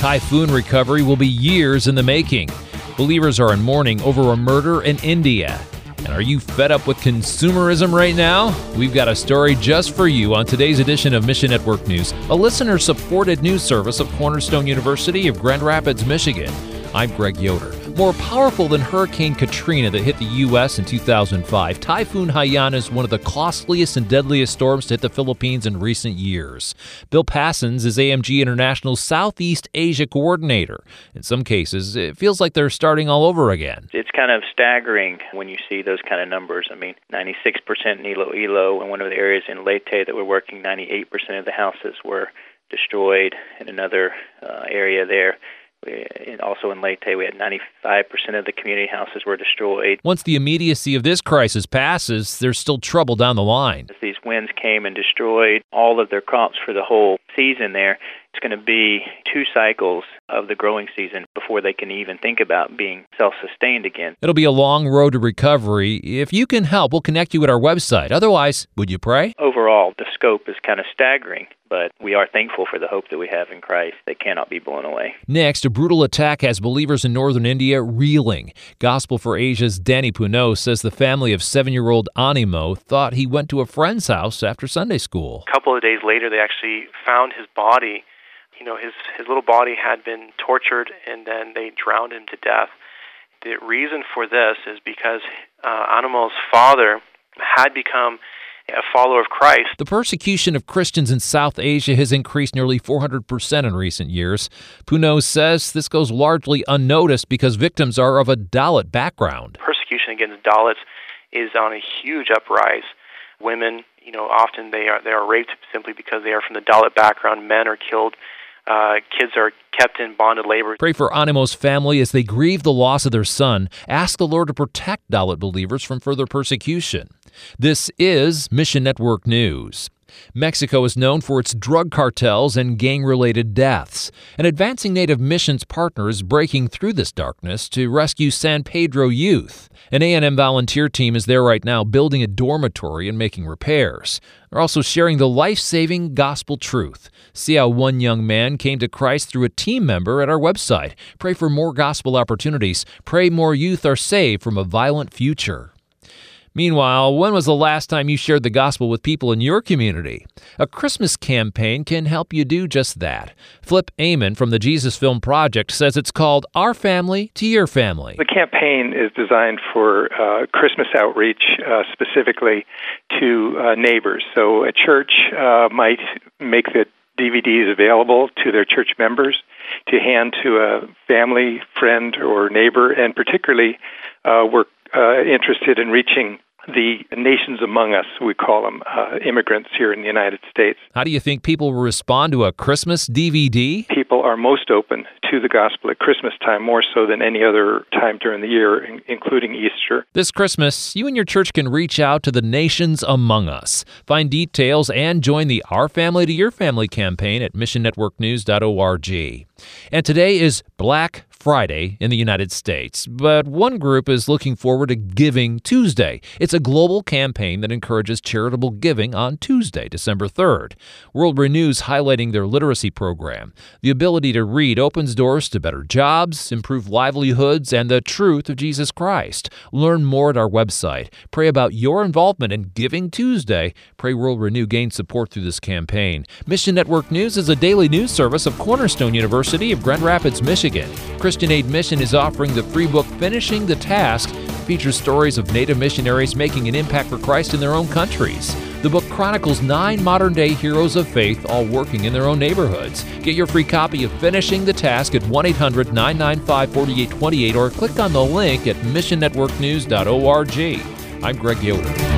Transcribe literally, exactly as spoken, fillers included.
typhoon recovery will be years in the making. Believers are in mourning over a murder in India. And are you fed up with consumerism right now? We've got a story just for you on today's edition of Mission Network News, a listener-supported news service of Cornerstone University of Grand Rapids, Michigan. I'm Greg Yoder. More powerful than Hurricane Katrina that hit the U S in two thousand five, Typhoon Haiyan is one of the costliest and deadliest storms to hit the Philippines in recent years. Bill Passons is A M G International's Southeast Asia coordinator. In some cases, it feels like they're starting all over again. It's kind of staggering when you see those kind of numbers. I mean, ninety-six percent in Iloilo, and one of the areas in Leyte that we're working, ninety-eight percent of the houses were destroyed. In another uh, area there, And also in Leyte, we had ninety-five percent of the community houses were destroyed. Once the immediacy of this crisis passes, there's still trouble down the line. As these winds came and destroyed all of their crops for the whole season there, it's going to be two cycles of the growing season before they can even think about being self-sustained again. It'll be a long road to recovery. If you can help, we'll connect you at our website. Otherwise, would you pray? Overall, the scope is kind of staggering, but we are thankful for the hope that we have in Christ that cannot be blown away. Next, a brutal attack has believers in northern India reeling. Gospel for Asia's Danny Puno says the family of seven-year-old Animo thought he went to a friend's house after Sunday school. A couple of days later, they actually found his body. You know, his, his little body had been tortured, and then they drowned him to death. The reason for this is because uh, Animo's father had become a follower of Christ. The persecution of Christians in South Asia has increased nearly four hundred percent in recent years. Puno says this goes largely unnoticed because victims are of a Dalit background. Persecution against Dalits is on a huge uprise. Women, you know, often they are they are raped simply because they are from the Dalit background. Men are killed. Uh, kids are kept in bonded labor. Pray for Animo's family as they grieve the loss of their son. Ask the Lord to protect Dalit believers from further persecution. This is Mission Network News. Mexico is known for its drug cartels and gang-related deaths. An advancing Native missions partner is breaking through this darkness to rescue San Pedro youth. An A and M volunteer team is there right now building a dormitory and making repairs. They're also sharing the life-saving gospel truth. See how one young man came to Christ through a team member at our website. Pray for more gospel opportunities. Pray more youth are saved from a violent future. Meanwhile, when was the last time you shared the gospel with people in your community? A Christmas campaign can help you do just that. Flip Amon from the Jesus Film Project says it's called Our Family to Your Family. The campaign is designed for uh, Christmas outreach uh, specifically to uh, neighbors. So a church uh, might make the D V Ds available to their church members to hand to a family, friend, or neighbor, and particularly uh, we're uh, interested in reaching the nations among us, we call them, uh, immigrants here in the United States. How do you think people will respond to a Christmas D V D? People are most open to the gospel at Christmas time, more so than any other time during the year, including Easter. This Christmas, you and your church can reach out to the nations among us. Find details and join the Our Family to Your Family campaign at mission network news dot org. And today is Black Friday in the United States, but one group is looking forward to Giving Tuesday. It's a global campaign that encourages charitable giving on Tuesday, December third. World Renew's highlighting their literacy program. The ability to read opens doors to better jobs, improved livelihoods, and the truth of Jesus Christ. Learn more at our website. Pray about your involvement in Giving Tuesday. Pray World Renew gains support through this campaign. Mission Network News is a daily news service of Cornerstone University of Grand Rapids, Michigan. Christian Aid Mission is offering the free book Finishing the Task. It features stories of Native missionaries making an impact for Christ in their own countries. The book chronicles nine modern-day heroes of faith, all working in their own neighborhoods. Get your free copy of Finishing the Task at one eight hundred nine nine five four eight two eight or click on the link at mission network news dot org. I'm Greg Yoder.